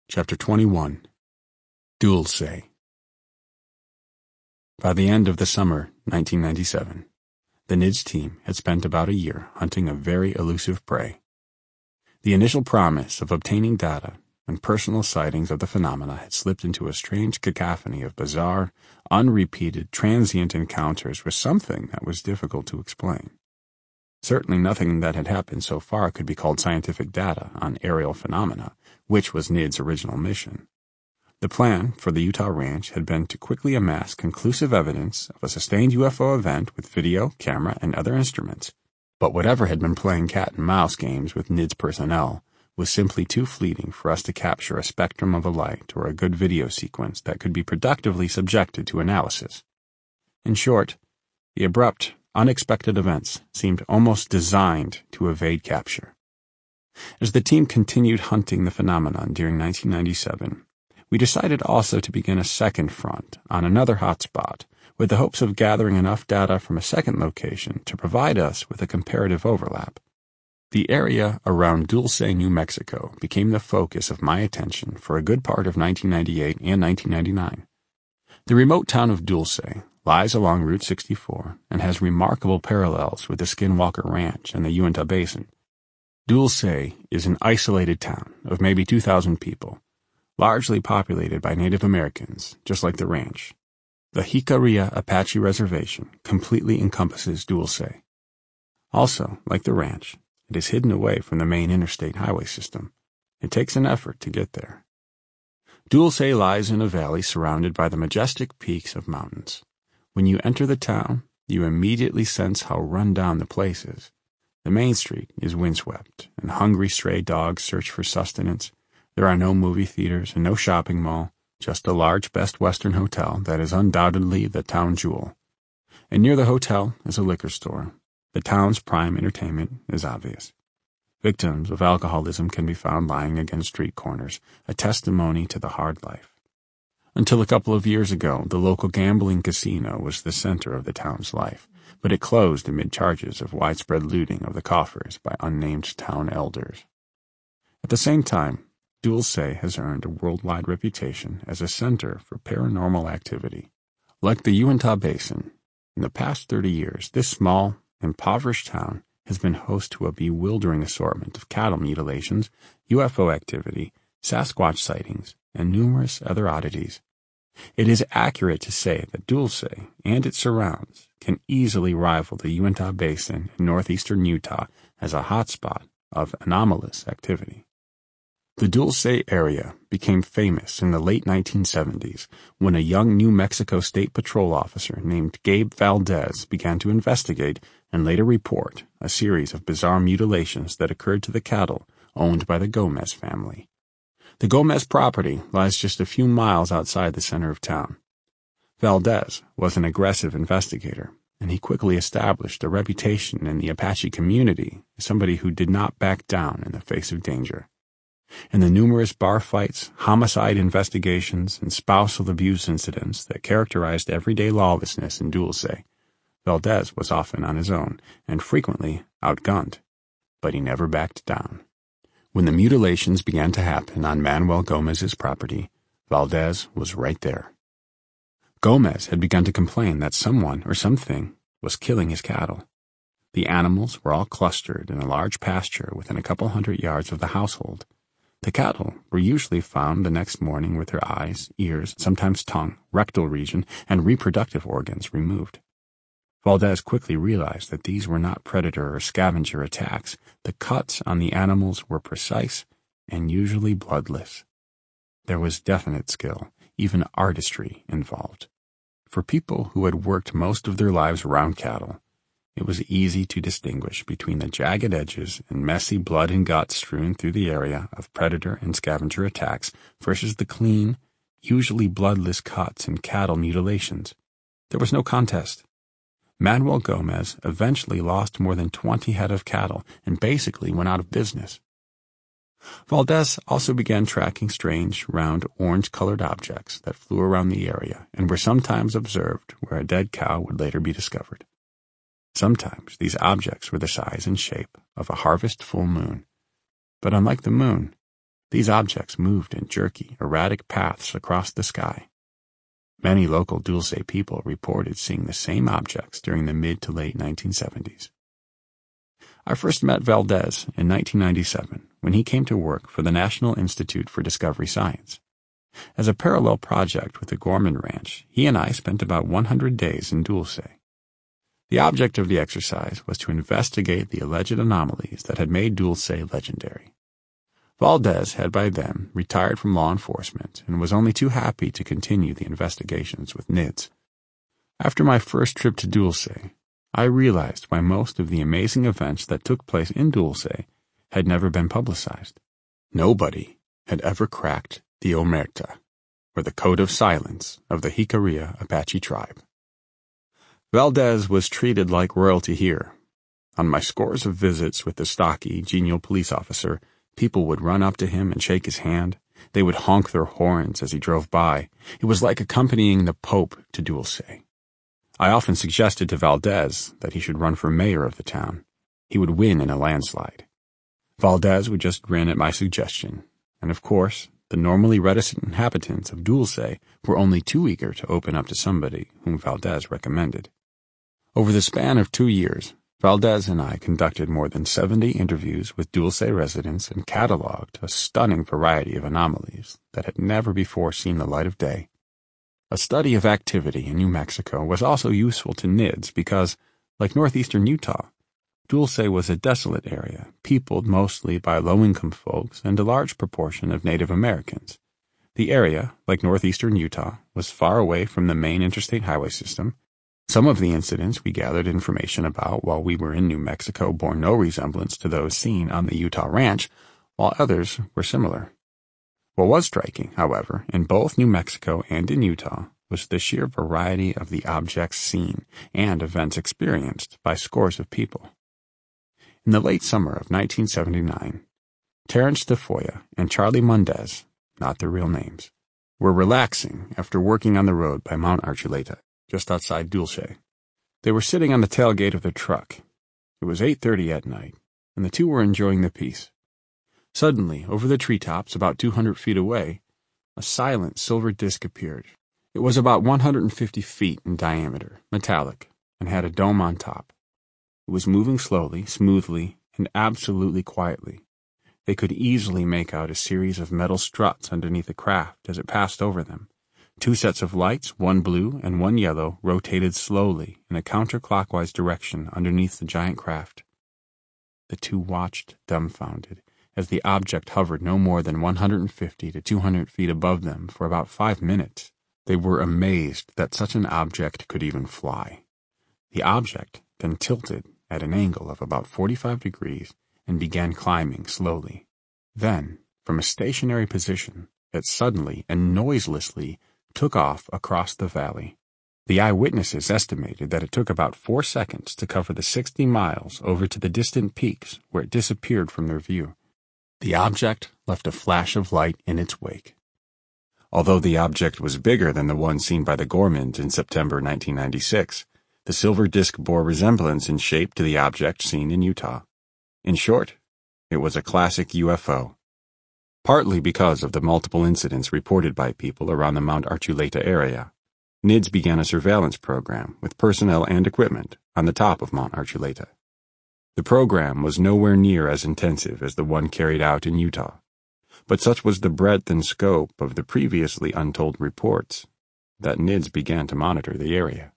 Chapter 21. Dulce. By the end of the summer 1997, the NIDS team had spent about a year hunting a very elusive prey. The initial promise of obtaining data and personal sightings of the phenomena had slipped into a strange cacophony of bizarre, unrepeated, transient encounters with something that was difficult to explain. Certainly nothing that had happened so far could be called scientific data on aerial phenomena, which was NIDS' original mission. The plan for the Utah ranch had been to quickly amass conclusive evidence of a sustained UFO event with video, camera, and other instruments. But whatever had been playing cat and mouse games with NIDS personnel was simply too fleeting for us to capture a spectrum of a light or a good video sequence that could be productively subjected to analysis. In short, the abrupt, unexpected events seemed almost designed to evade capture. As the team continued hunting the phenomenon during 1997, we decided also to begin a second front on another hotspot with the hopes of gathering enough data from a second location to provide us with a comparative overlap. The area around Dulce, New Mexico became the focus of my attention for a good part of 1998 and 1999. The remote town of Dulce lies along Route 64 and has remarkable parallels with the Skinwalker Ranch and the Uinta Basin. Dulce is an isolated town of maybe 2,000 people, largely populated by Native Americans, just like the ranch. The Jicarilla Apache Reservation completely encompasses Dulce. Also, like the ranch, it is hidden away from the main interstate highway system. It takes an effort to get there. Dulce lies in a valley surrounded by the majestic peaks of mountains. When you enter the town, you immediately sense how run down the place is. The main street is windswept, and hungry stray dogs search for sustenance. There are no movie theaters and no shopping mall, just a large Best Western hotel that is undoubtedly the town jewel. And near the hotel is a liquor store. The town's prime entertainment is obvious. Victims of alcoholism can be found lying against street corners, a testimony to the hard life. Until a couple of years ago, the local gambling casino was the center of the town's life, but it closed amid charges of widespread looting of the coffers by unnamed town elders. At the same time, Dulce has earned a worldwide reputation as a center for paranormal activity. Like the Uinta Basin, in the past 30 years, this small, impoverished town has been host to a bewildering assortment of cattle mutilations, UFO activity, Sasquatch sightings, and numerous other oddities. It is accurate to say that Dulce and its surrounds can easily rival the Uinta Basin in northeastern Utah as a hotspot of anomalous activity. The Dulce area became famous in the late 1970s when a young New Mexico State Patrol officer named Gabe Valdez began to investigate and later report a series of bizarre mutilations that occurred to the cattle owned by the Gomez family. The Gomez property lies just a few miles outside the center of town. Valdez was an aggressive investigator, and he quickly established a reputation in the Apache community as somebody who did not back down in the face of danger. In the numerous bar fights, homicide investigations, and spousal abuse incidents that characterized everyday lawlessness in Dulce, Valdez was often on his own and frequently outgunned, but he never backed down. When the mutilations began to happen on Manuel Gomez's property, Valdez was right there. Gomez had begun to complain that someone or something was killing his cattle. The animals were all clustered in a large pasture within a couple hundred yards of the household. The cattle were usually found the next morning with their eyes, ears, sometimes tongue, rectal region, and reproductive organs removed. Valdez quickly realized that these were not predator or scavenger attacks. The cuts on the animals were precise and usually bloodless. There was definite skill, even artistry, involved. For people who had worked most of their lives around cattle, it was easy to distinguish between the jagged edges and messy blood and guts strewn through the area of predator and scavenger attacks versus the clean, usually bloodless cuts and cattle mutilations. There was no contest. Manuel Gomez eventually lost more than 20 head of cattle and basically went out of business. Valdez also began tracking strange, round, orange-colored objects that flew around the area and were sometimes observed where a dead cow would later be discovered. Sometimes these objects were the size and shape of a harvest full moon. But unlike the moon, These objects moved in jerky, erratic paths across the sky. Many local Dulce people reported seeing the same objects during the mid to late 1970s. I first met Valdez in 1997 when he came to work for the National Institute for Discovery Science. As a parallel project with the Gorman Ranch, he and I spent about 100 days in Dulce. The object of the exercise was to investigate the alleged anomalies that had made Dulce legendary. Valdez had by then retired from law enforcement and was only too happy to continue the investigations with NIDS. After my first trip to Dulce, I realized why most of the amazing events that took place in Dulce had never been publicized. Nobody had ever cracked the Omerta, or the code of silence of the Jicarilla Apache tribe. Valdez was treated like royalty here. On my scores of visits with the stocky, genial police officer, people would run up to him and shake his hand. They would honk their horns as he drove by. It was like accompanying the Pope to Dulce. I often suggested to Valdez that he should run for mayor of the town. He would win in a landslide. Valdez would just grin at my suggestion, and of course, the normally reticent inhabitants of Dulce were only too eager to open up to somebody whom Valdez recommended. Over the span of 2 years, Valdez and I conducted more than 70 interviews with Dulce residents and cataloged a stunning variety of anomalies that had never before seen the light of day. A study of activity in New Mexico was also useful to NIDS because, like northeastern Utah, Dulce was a desolate area, peopled mostly by low-income folks and a large proportion of Native Americans. The area, like northeastern Utah, was far away from the main interstate highway system. Some of the incidents we gathered information about while we were in New Mexico bore no resemblance to those seen on the Utah ranch, while others were similar. What was striking, however, in both New Mexico and in Utah was the sheer variety of the objects seen and events experienced by scores of people. In the late summer of 1979, Terrence Tafoya and Charlie Mundez, not their real names, were relaxing after working on the road by Mount Archuleta, just outside Dulce. They were sitting on the tailgate of their truck. It was 8:30 at night, and the two were enjoying the peace. Suddenly, over the treetops about 200 feet away, a silent silver disk appeared. It was about 150 feet in diameter, metallic, and had a dome on top. It was moving slowly, smoothly, and absolutely quietly. They could easily make out a series of metal struts underneath the craft as it passed over them. 2 sets of lights, one blue and one yellow, rotated slowly in a counterclockwise direction underneath the giant craft. The two watched, dumbfounded, as the object hovered no more than 150 to 200 feet above them for about 5 minutes. They were amazed that such an object could even fly. The object then tilted at an angle of about 45 degrees and began climbing slowly. Then, from a stationary position, it suddenly and noiselessly took off across the valley. The eyewitnesses estimated that it took about 4 seconds to cover the 60 miles over to the distant peaks where it disappeared from their view. The object left a flash of light in its wake. Although the object was bigger than the one seen by the Gormans in September 1996, the silver disk bore resemblance in shape to the object seen in Utah. In short, it was a classic UFO. Partly because of the multiple incidents reported by people around the Mount Archuleta area, NIDS began a surveillance program with personnel and equipment on the top of Mount Archuleta. The program was nowhere near as intensive as the one carried out in Utah, but such was the breadth and scope of the previously untold reports that NIDS began to monitor the area.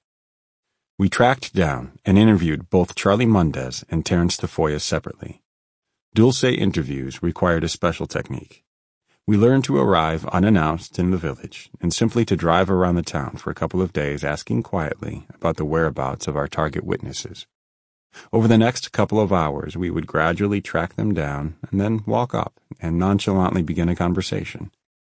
We tracked down and interviewed both Charlie Mundez and Terrence Tafoya separately. Dulce interviews required a special technique. We learned to arrive unannounced in the village and simply to drive around the town for a couple of days asking quietly about the whereabouts of our target witnesses. Over the next couple of hours, we would gradually track them down and then walk up and nonchalantly begin a conversation.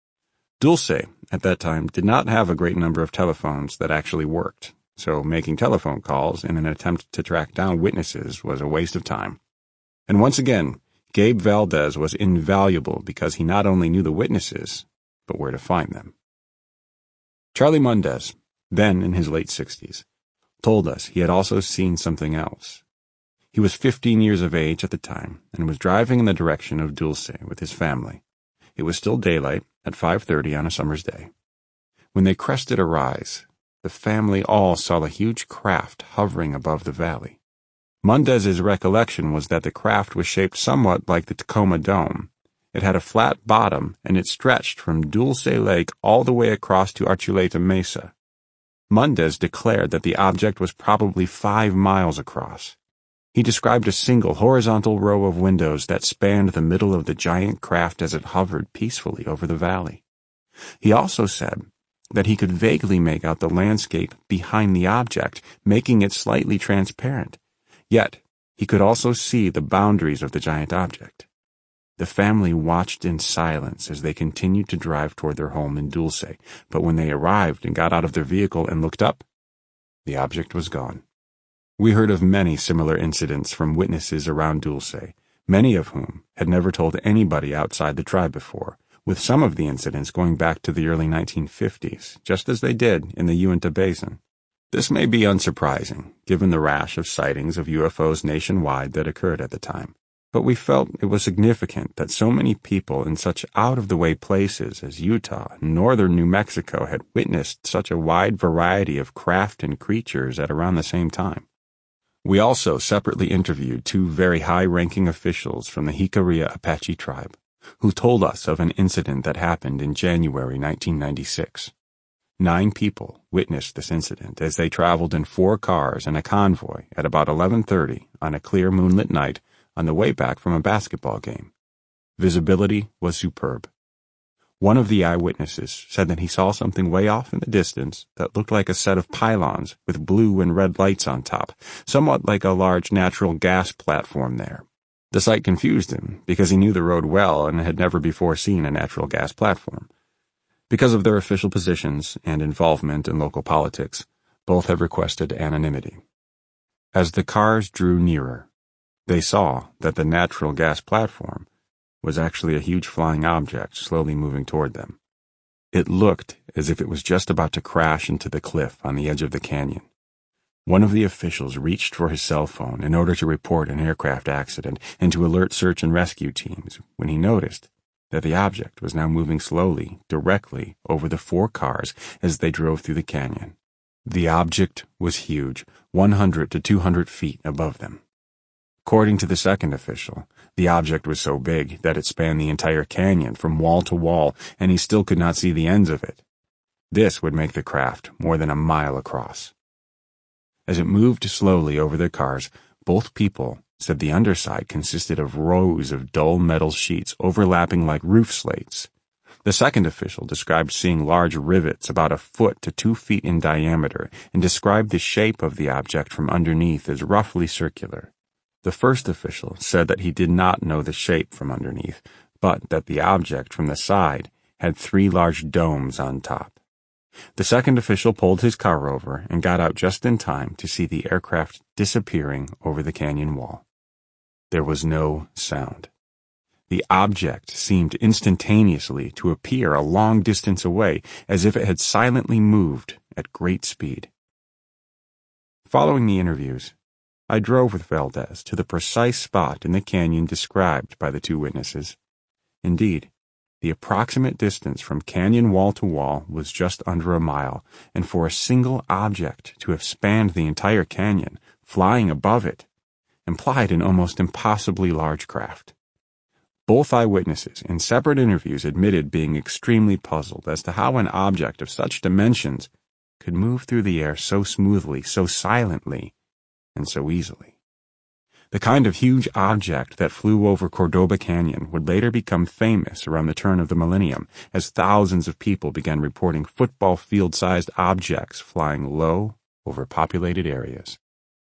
Dulce, at that time, did not have a great number of telephones that actually worked, so making telephone calls in an attempt to track down witnesses was a waste of time. And once again, Gabe Valdez was invaluable because he not only knew the witnesses, but where to find them. Charlie Mundez, then in his late 60s, told us he had also seen something else. He was 15 years of age at the time and was driving in the direction of Dulce with his family. It was still daylight at 5:30 on a summer's day. When they crested a rise, the family all saw a huge craft hovering above the valley. Mundez's recollection was that the craft was shaped somewhat like the Tacoma Dome. It had a flat bottom, and it stretched from Dulce Lake all the way across to Archuleta Mesa. Mundez declared that the object was probably 5 miles across. He described a single horizontal row of windows that spanned the middle of the giant craft as it hovered peacefully over the valley. He also said that he could vaguely make out the landscape behind the object, making it slightly transparent. Yet, he could also see the boundaries of the giant object. The family watched in silence as they continued to drive toward their home in Dulce, but when they arrived and got out of their vehicle and looked up, the object was gone. We heard of many similar incidents from witnesses around Dulce, many of whom had never told anybody outside the tribe before, with some of the incidents going back to the early 1950s, just as they did in the Uinta Basin. This may be unsurprising, given the rash of sightings of UFOs nationwide that occurred at the time, but we felt it was significant that so many people in such out-of-the-way places as Utah and northern New Mexico had witnessed such a wide variety of craft and creatures at around the same time. We also separately interviewed 2 very high-ranking officials from the Jicarilla Apache tribe, who told us of an incident that happened in January 1996. 9 people witnessed this incident as they traveled in 4 cars and a convoy at about 11:30 on a clear moonlit night on the way back from a basketball game. Visibility was superb. One of the eyewitnesses said that he saw something way off in the distance that looked like a set of pylons with blue and red lights on top, somewhat like a large natural gas platform there. The sight confused him because he knew the road well and had never before seen a natural gas platform. Because of their official positions and involvement in local politics, both have requested anonymity. As the cars drew nearer, they saw that the natural gas platform was actually a huge flying object slowly moving toward them. It looked as if it was just about to crash into the cliff on the edge of the canyon. One of the officials reached for his cell phone in order to report an aircraft accident and to alert search and rescue teams when he noticed that the object was now moving slowly, directly over the 4 cars as they drove through the canyon. The object was huge, 100 to 200 feet above them. According to the second official, the object was so big that it spanned the entire canyon from wall to wall, and he still could not see the ends of it. This would make the craft more than a mile across. As it moved slowly over their cars, both people said the underside consisted of rows of dull metal sheets overlapping like roof slates. The second official described seeing large rivets about 1 foot to 2 feet in diameter and described the shape of the object from underneath as roughly circular. The first official said that he did not know the shape from underneath, but that the object from the side had 3 large domes on top. The second official pulled his car over and got out just in time to see the aircraft disappearing over the canyon wall. There was no sound. The object seemed instantaneously to appear a long distance away, as if it had silently moved at great speed. Following the interviews, I drove with Valdez to the precise spot in the canyon described by the 2 witnesses. Indeed, the approximate distance from canyon wall to wall was just under a mile, and for a single object to have spanned the entire canyon, flying above it, implied an almost impossibly large craft. Both eyewitnesses in separate interviews admitted being extremely puzzled as to how an object of such dimensions could move through the air so smoothly, so silently, and so easily. The kind of huge object that flew over Cordoba Canyon would later become famous around the turn of the millennium as thousands of people began reporting football field-sized objects flying low over populated areas.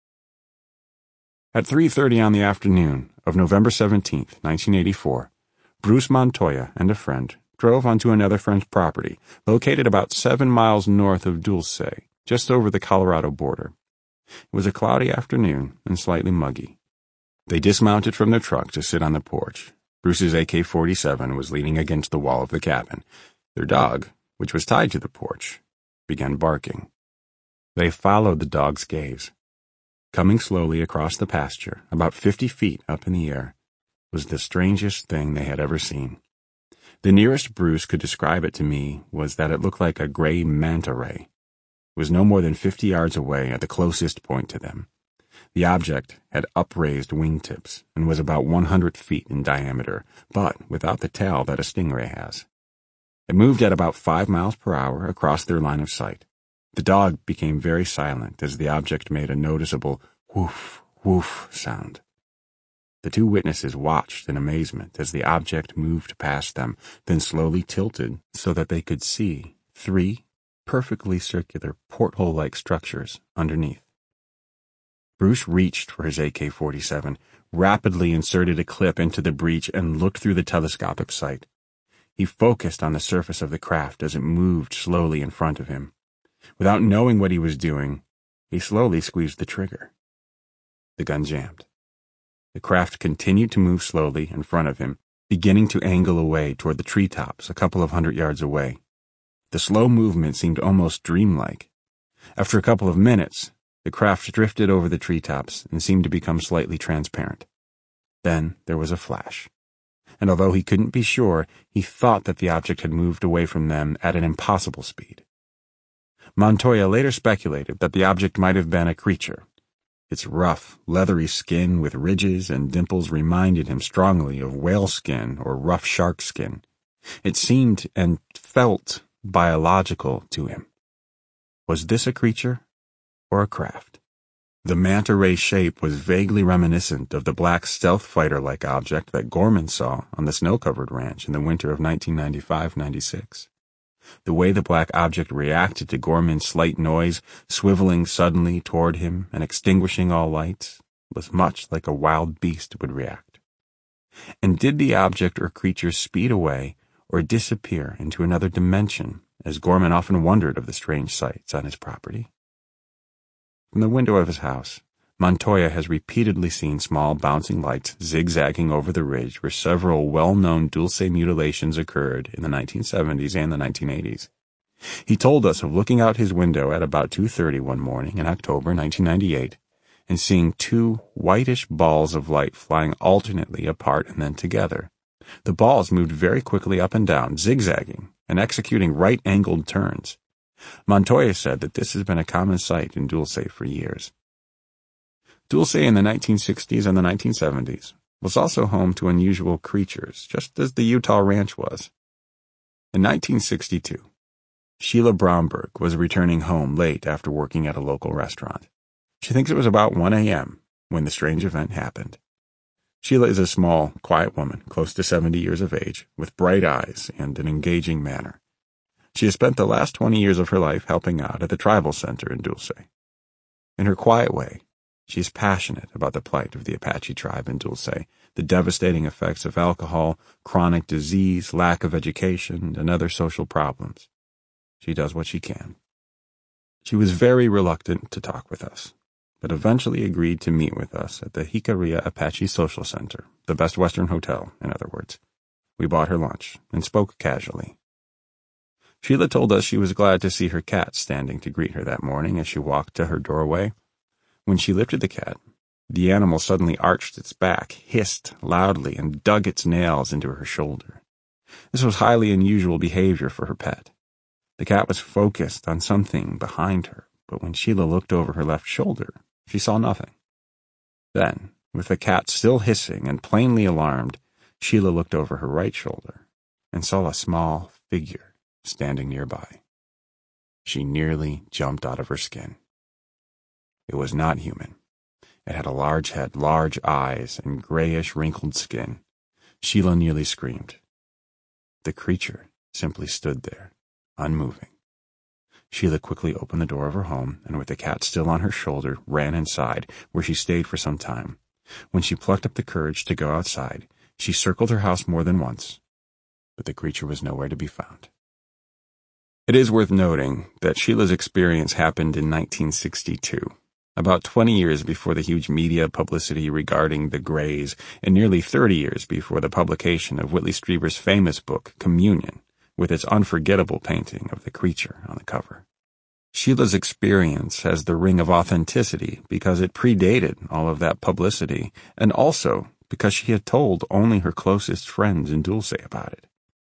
At 3:30 on the afternoon of November 17, 1984, Bruce Montoya and a friend drove onto another friend's property located about 7 miles north of Dulce, just over the Colorado border. It was a cloudy afternoon and slightly muggy. They dismounted from their truck to sit on the porch. Bruce's AK-47 was leaning against the wall of the cabin. Their dog, which was tied to the porch, began barking. They followed the dog's gaze. Coming slowly across the pasture, about 50 feet up in the air, was the strangest thing they had ever seen. The nearest Bruce could describe it to me was that it looked like a gray manta ray. It was no more than 50 yards away at the closest point to them. The object had upraised wingtips and was about 100 feet in diameter, but without the tail that a stingray has. It moved at about 5 miles per hour across their line of sight. The dog became very silent as the object made a noticeable woof, woof sound. The two witnesses watched in amazement as the object moved past them, then slowly tilted so that they could see 3 perfectly circular porthole-like structures underneath. Bruce reached for his AK-47, rapidly inserted a clip into the breech, and looked through the telescopic sight. He focused on the surface of the craft as it moved slowly in front of him. Without knowing what he was doing, he slowly squeezed the trigger. The gun jammed. The craft continued to move slowly in front of him, beginning to angle away toward the treetops a couple of 100 yards away. The slow movement seemed almost dreamlike. After a couple of minutes, the craft drifted over the treetops and seemed to become slightly transparent. Then there was a flash, and although he couldn't be sure, he thought that the object had moved away from them at an impossible speed. Montoya later speculated that the object might have been a creature. Its rough, leathery skin with ridges and dimples reminded him strongly of whale skin or rough shark skin. It seemed and felt biological to him. Was this a creature or a craft? The manta ray shape was vaguely reminiscent of the black stealth fighter-like object that Gorman saw on the snow-covered ranch in the winter of 1995-96. The way the black object reacted to Gorman's slight noise, swiveling suddenly toward him and extinguishing all lights, was much like a wild beast would react. And did the object or creature speed away or disappear into another dimension, as Gorman often wondered of the strange sights on his property? From the window of his house, Montoya has repeatedly seen small bouncing lights zigzagging over the ridge where several well-known Dulce mutilations occurred in the 1970s and the 1980s. He told us of looking out his window at about 2:30 one morning in October 1998 and seeing 2 whitish balls of light flying alternately apart and then together. The balls moved very quickly up and down, zigzagging and executing right-angled turns. Montoya said that this has been a common sight in Dulce for years. Dulce in the 1960s and the 1970s was also home to unusual creatures, just as the Utah Ranch was. In 1962, Sheila Bromberg was returning home late after working at a local restaurant. She thinks it was about 1 a.m. when the strange event happened. Sheila is a small, quiet woman, close to 70 years of age, with bright eyes and an engaging manner. She has spent the last 20 years of her life helping out at the tribal center in Dulce. In her quiet way, she is passionate about the plight of the Apache tribe in Dulce, the devastating effects of alcohol, chronic disease, lack of education, and other social problems. She does what she can. She was very reluctant to talk with us, but eventually agreed to meet with us at the Jicarilla Apache Social Center, the Best Western Hotel, in other words. We bought her lunch and spoke casually. Sheila told us she was glad to see her cat standing to greet her that morning as she walked to her doorway. When she lifted the cat, the animal suddenly arched its back, hissed loudly, and dug its nails into her shoulder. This was highly unusual behavior for her pet. The cat was focused on something behind her, but when Sheila looked over her left shoulder, she saw nothing. Then, with the cat still hissing and plainly alarmed, Sheila looked over her right shoulder and saw a small figure standing nearby. She nearly jumped out of her skin. It was not human. It had a large head, large eyes, and grayish, wrinkled skin. Sheila nearly screamed. The creature simply stood there, unmoving. Sheila quickly opened the door of her home, and with the cat still on her shoulder, ran inside, where she stayed for some time. When she plucked up the courage to go outside, she circled her house more than once, but the creature was nowhere to be found. It is worth noting that Sheila's experience happened in 1962, about 20 years before the huge media publicity regarding the Greys, and nearly 30 years before the publication of Whitley Strieber's famous book, Communion, with its unforgettable painting of the creature on the cover. Sheila's experience has the ring of authenticity because it predated all of that publicity, and also because she had told only her closest friends in Dulce about it.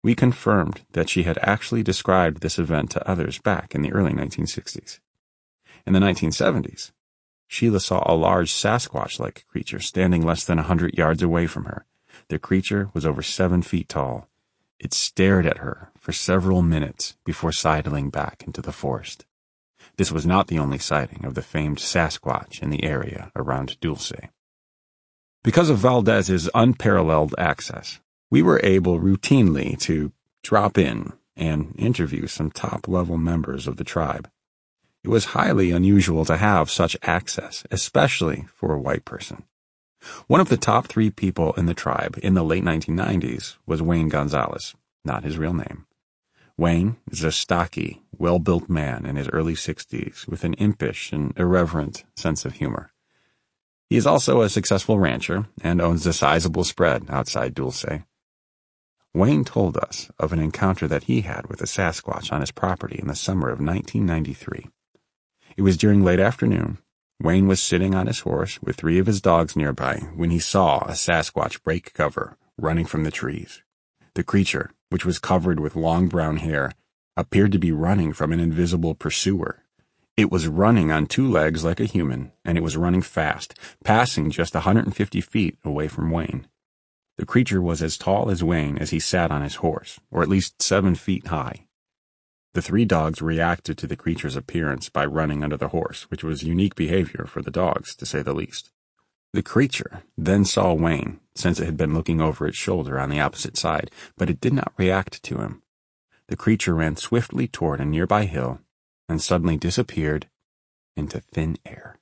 we confirmed that she had actually described this event to others back in the early 1960s. In the 1970s, Sheila saw a large Sasquatch-like creature standing less than 100 yards away from her. The creature was over 7 feet tall. It stared at her for several minutes before sidling back into the forest. This was not the only sighting of the famed Sasquatch in the area around Dulce. Because of Valdez's unparalleled access, we were able routinely to drop in and interview some top-level members of the tribe. It was highly unusual to have such access, especially for a white person. One of the top 3 people in the tribe in the late 1990s was Wayne Gonzalez, not his real name. Wayne is a stocky, well-built man in his early 60s with an impish and irreverent sense of humor. He is also a successful rancher and owns a sizable spread outside Dulce. Wayne told us of an encounter that he had with a Sasquatch on his property in the summer of 1993. It was during late afternoon. Wayne was sitting on his horse with 3 of his dogs nearby when he saw a Sasquatch break cover, running from the trees. The creature, which was covered with long brown hair, appeared to be running from an invisible pursuer. It was running on 2 legs like a human, and it was running fast, passing just 150 feet away from Wayne. The creature was as tall as Wayne as he sat on his horse, or at least 7 feet high. The 3 dogs reacted to the creature's appearance by running under the horse, which was unique behavior for the dogs, to say the least. The creature then saw Wayne, since it had been looking over its shoulder on the opposite side, but it did not react to him. The creature ran swiftly toward a nearby hill and suddenly disappeared into thin air.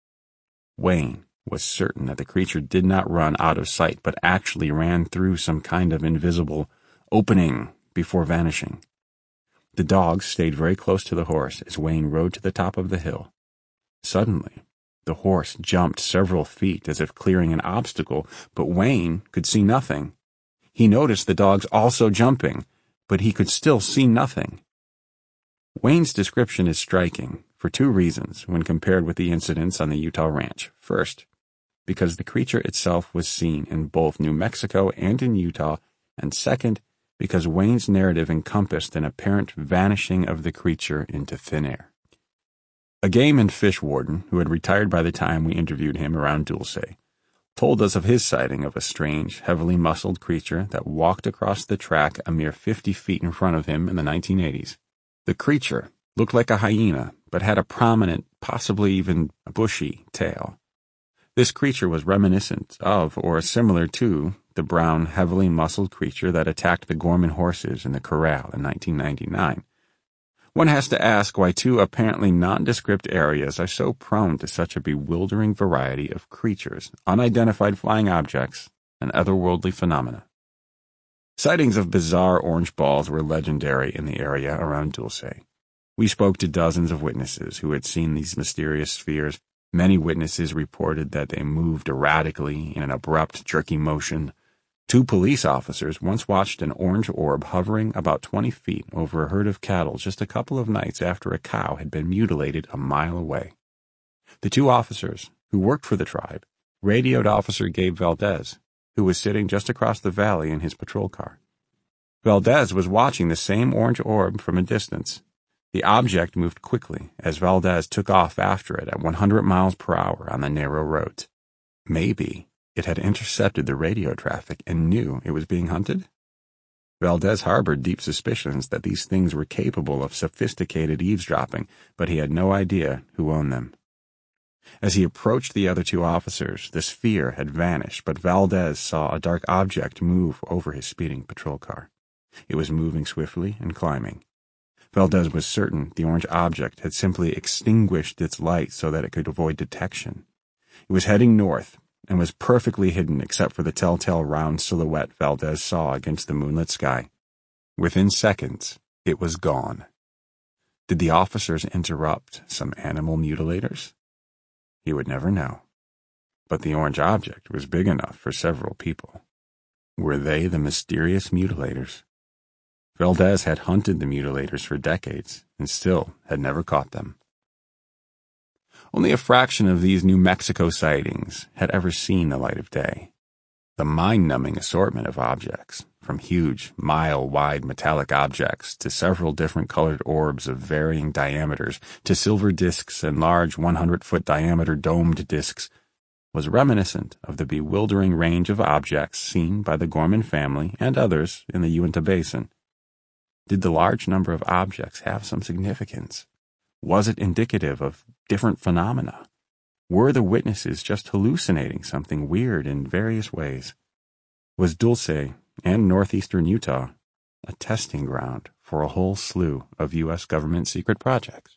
Wayne was certain that the creature did not run out of sight, but actually ran through some kind of invisible opening before vanishing. The dogs stayed very close to the horse as Wayne rode to the top of the hill. Suddenly, the horse jumped several feet as if clearing an obstacle, but Wayne could see nothing. He noticed the dogs also jumping, but he could still see nothing. Wayne's description is striking for 2 reasons when compared with the incidents on the Utah ranch. First, because the creature itself was seen in both New Mexico and in Utah, and second, because Wayne's narrative encompassed an apparent vanishing of the creature into thin air. A game and fish warden, who had retired by the time we interviewed him around Dulce, told us of his sighting of a strange, heavily muscled creature that walked across the track a mere 50 feet in front of him in the 1980s. The creature looked like a hyena, but had a prominent, possibly even bushy, tail. This creature was reminiscent of, or similar to, the brown, heavily muscled creature that attacked the Gorman horses in the corral in 1999. One has to ask why 2 apparently nondescript areas are so prone to such a bewildering variety of creatures, unidentified flying objects, and otherworldly phenomena. Sightings of bizarre orange balls were legendary in the area around Dulce. We spoke to dozens of witnesses who had seen these mysterious spheres. Many witnesses reported that they moved erratically in an abrupt, jerky motion. 2 police officers once watched an orange orb hovering about 20 feet over a herd of cattle just a couple of nights after a cow had been mutilated a mile away. The 2 officers, who worked for the tribe, radioed Officer Gabe Valdez, who was sitting just across the valley in his patrol car. Valdez was watching the same orange orb from a distance. The object moved quickly as Valdez took off after it at 100 miles per hour on the narrow roads. Maybe it had intercepted the radio traffic and knew it was being hunted? Valdez harbored deep suspicions that these things were capable of sophisticated eavesdropping, but he had no idea who owned them. As he approached the other 2 officers, the sphere had vanished, but Valdez saw a dark object move over his speeding patrol car. It was moving swiftly and climbing. Valdez was certain the orange object had simply extinguished its light so that it could avoid detection. It was heading north and was perfectly hidden except for the telltale round silhouette Valdez saw against the moonlit sky. Within seconds, it was gone. Did the officers interrupt some animal mutilators? He would never know. But the orange object was big enough for several people. Were they the mysterious mutilators? Valdez had hunted the mutilators for decades and still had never caught them. Only a fraction of these New Mexico sightings had ever seen the light of day. The mind-numbing assortment of objects, from huge, mile-wide metallic objects to several different colored orbs of varying diameters to silver discs and large 100-foot diameter domed discs, was reminiscent of the bewildering range of objects seen by the Gorman family and others in the Uinta Basin. Did the large number of objects have some significance? Was it indicative of different phenomena? Were the witnesses just hallucinating something weird in various ways? Was Dulce and northeastern Utah a testing ground for a whole slew of U.S. government secret projects?